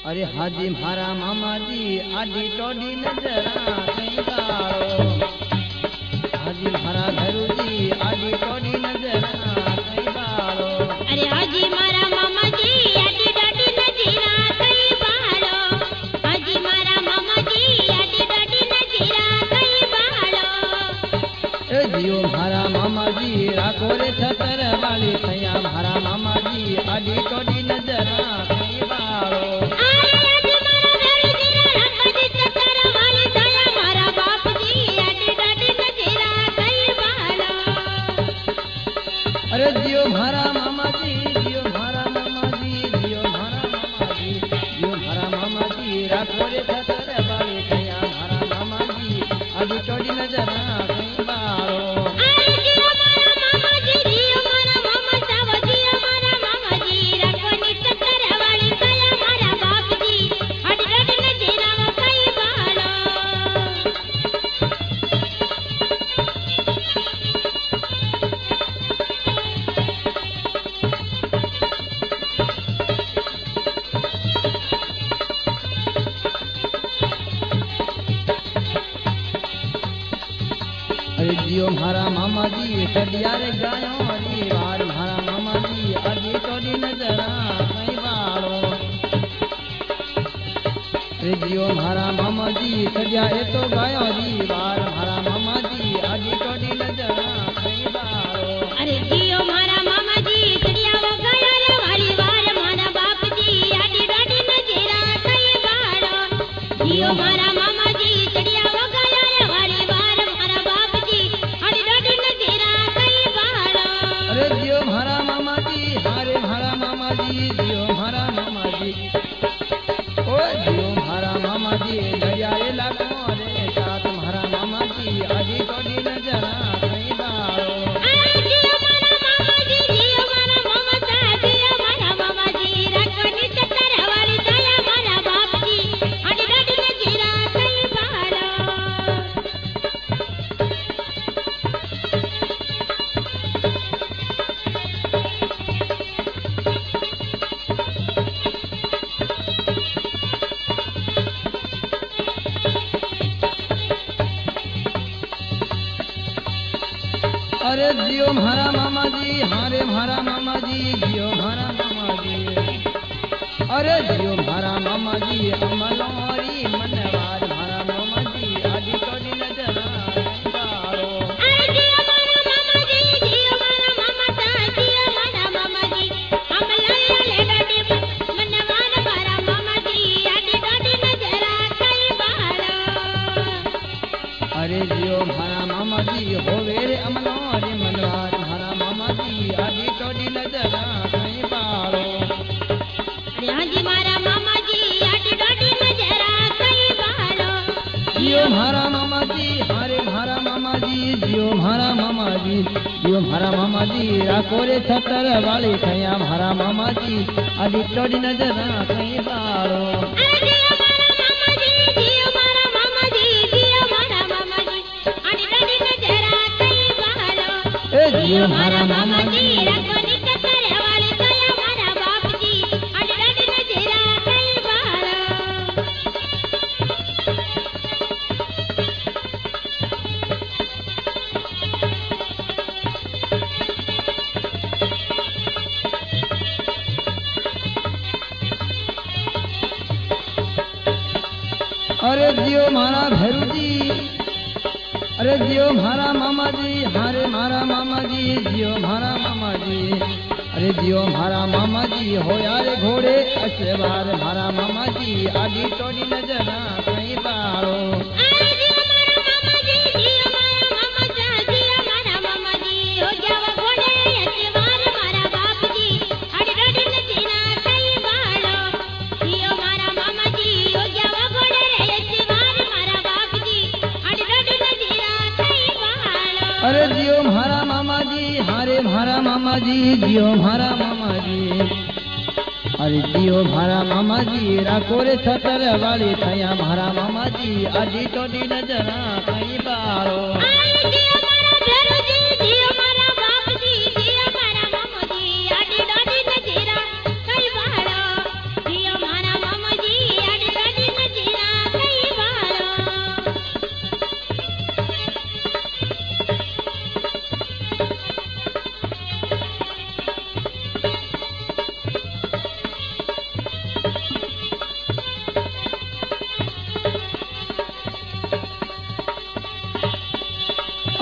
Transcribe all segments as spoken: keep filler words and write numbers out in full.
अरे हाजी मारा मामा जी आडी टोडी नजरा कई बारो हाजी मारा धरू जी आडी टोडी नजरा कई बारो अरे हाजी मारा मामा जी आडी टोडी नजरा कई बारो हाजी मारा मामा जी आडी टोडी नजरा कई बारो ए जियो मारा मामा जी राखो रे छतर वाली थया मारा मामा जी आडी टोडी नजरा कई बारो अरे जियो मारा मामा जी जियो मारा मामा जी जियो मारा मामा जी जियो मारा मामा जी राखो रे छतर वाली थया मारा मामा जी आडी टोडी नजरा कई बारो अरे जियो मारा मामा जी जियो मारा मामा सावा जियो मारा मामा जी राखो नी छतर वाली थया मारा बाप जी आडी टोडी नजरा कई बारो अरे जियो मारा मामा जी सदिया रे गायो री वार मारा मामा जी आडी टोडी नजरा कई बारो अरे जियो मारा मामा जी सदिया ए तो गायो री वार मारा मामा जी आडी टोडी नजरा कई बारो अरे जियो मारा मामा जी सदिया वो गया रे वाली वार मारा बाप जी आडी टोडी नजरा कई बारो जियो मारा मामा जी सदिया वो गया रे वाली वार मारा बाप जी आडी टोडी नजरा कई बारो अरे जियो मारा मामा जी हारे मारा मामा जी जियो मारा मामा जी ओ जियो मारा मामा जी दरिया रे लाखो रे साथ मारा मामा जी आडी टोडी नजरा कई बारो अरे जियो मारा मामा जी जियो मारा मामा सा जियो मारा मामा जी राखो नी छतर वाली दया मारा बाप जी आडी टोडी नजरा कई बारो अरे जियो मारा मामा जी हारे मारा मामा जी जियो मारा मामा जी अरे जियो मारा मामा जी अमलोरी मनवार मारा मामा जी आडी टोडी नजरा कई बारो अरे जियो मारा मामा जी जियो मारा मामा सा जियो मारा मामा जी हम लल्ला ले डोडी मनवार मारा मामा जी आडी टोडी नजरा कई बारो अरे जियो मारा मामा जी होवे रे अमलोरी मनवार मारा मामा जी आडी टोडी नजरा कई बारो अरे हाजी मारा मामा जी आडी टोडी नजरा कई बारो जियो मारा मामा जी हारे मारा मामा जी जियो मारा मामा जी जियो मारा मामा जी राखो रे छतर वाली थया मारा मामा जी आडी टोडी नजरा कई बारो अरे जियो मारा मामा जी जियो मारा मामा जी जियो मारा मामा जी आडी टोडी नजरा कई बारो ए जियो मारा मामा जी राखो नी छतर वाली दया मारा बाप जी आडी टोडी नजरा कई बारो अरे जियो मारा भैरू जी अरे जियो मारा मामा जी हारे मारा मामा जी जियो मारा मामा जी अरे जियो मारा मामा जी हो यारे घोड़े अशवार मारा मामा जी आडी टोडी नजरा कई बारो अरे जियो मारा मामा जी जियो मारा मामा सा जियो मारा मामा जी हो जावा घोड़े अशवार मारा बाप जी आडी टोडी नजरा कई बारो जियो मारा मामा जी हो जावा घोड़े अशवार मारा बाप जी आडी टोडी नजरा कई बारो अरे जियो मारा मामा जी हारे मारा मामा जी जियो मारा मामा जी अरे जियो मारा मामा जी राखो रे छतर वाली थया मारा मामा जी आडी टोडी नजरा कई बारो अरे जियो मारा भैरू जी जियो मारा बाप जी जियो मारा मामा जी आडी टोडी नजरा कई बारो जियो मारा मामा जी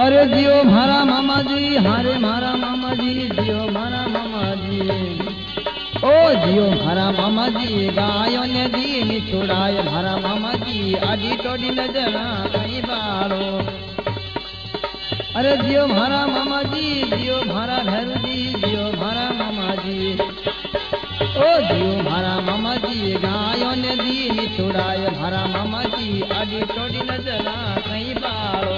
अरे जियो मारा मामा जी हारे मारा मामा जी जियो मारा मामा जी ओ जियो मारा मामा जी गायों ने दी निचुड़ाए मारा मामा जी आडी टोडी नजरा कहीं बाड़ो अरे जियो मारा मामा जी जियो मारा भैरू जी जियो मारा मामा जी ओ जियो मारा मामा जी गायों ने दी निचुड़ाए मारा मामा जी आडी टोडी नजरा कहीं बाड़ो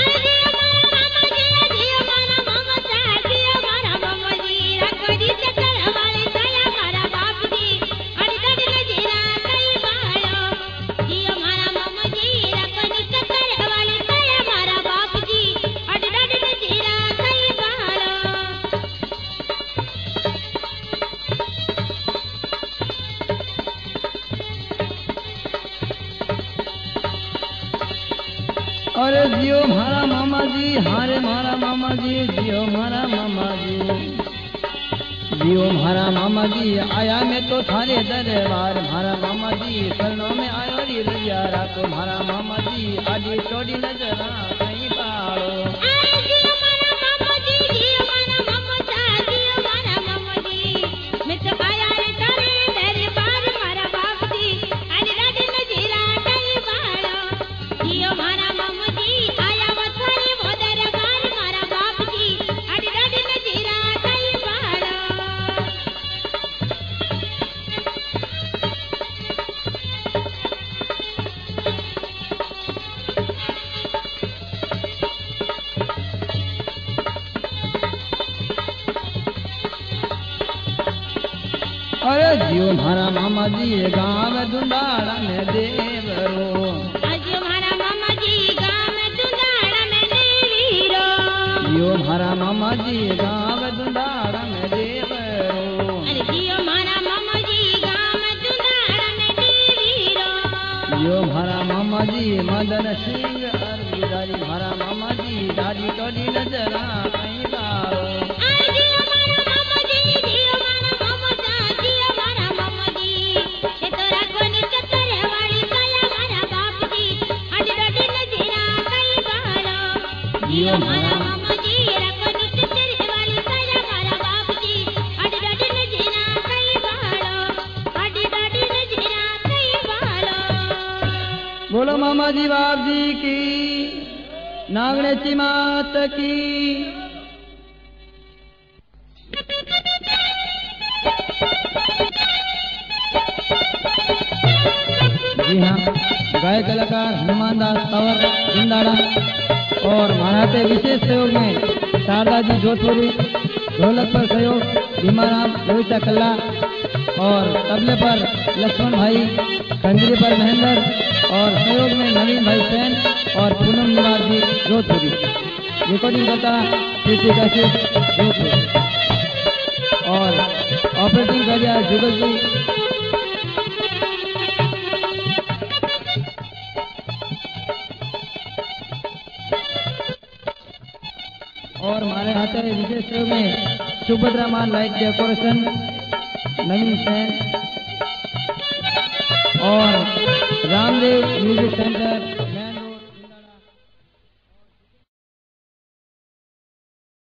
अरे जियो मारा मामा जी हारे मारा मामा जी जियो मारा मामा जी जियो मारा मामा जी आया मैं तो थारे दरबार मारा मामा जी शरणों में आयो री रैया राखो मारा मामा जी आजी टोडी नजरा कहीं पाड़ो अरे जियो मारा मामा जी गाँव दुंदाड़ा में देवरो जियो मारा मामा जी गाँव दुंदाड़ा में देवीरो जियो मारा मामा जी गाँव दुंदाड़ा में देवरो अरे जियो मारा मामा जी गाँव दुंदाड़ा में देवीरो जियो मारा मामा जी मदन सिंह और बिदारी मारा मामा जी दादी टोडी नजरा कहीं बारो जियो मारा मामा जी रखो नित तेरे वाली साया मारा बाप जी अडी डडी नजरा कई बालो अडी डडी नजरा कई बालो बोलो मामा जी बाप जी की नागणेची मात की जी हाँ गायक कलाकार हनुमान दास तंवर जिंदाड़ा और महाराते विशेष सहयोग में शारदा जी जोधपुरी ढोलक पर सहयोग भीमाराम लोहिता कल्ला और तबले पर लक्ष्मण भाई खंजरी पर महेंद्र और सहयोग में नवीन भाई सैन और पूनम निवास जी जोधपुरी रिकॉर्डिंग करता प्रीति कशिश जोधपुरी और ऑपरेटिंग कर दिया जुगल जी और हमारे हाथ में विशेष सहयोग में सुभद्रा मान लाइट डेकोरेशन नवीन सैन और रामदेव म्यूजिक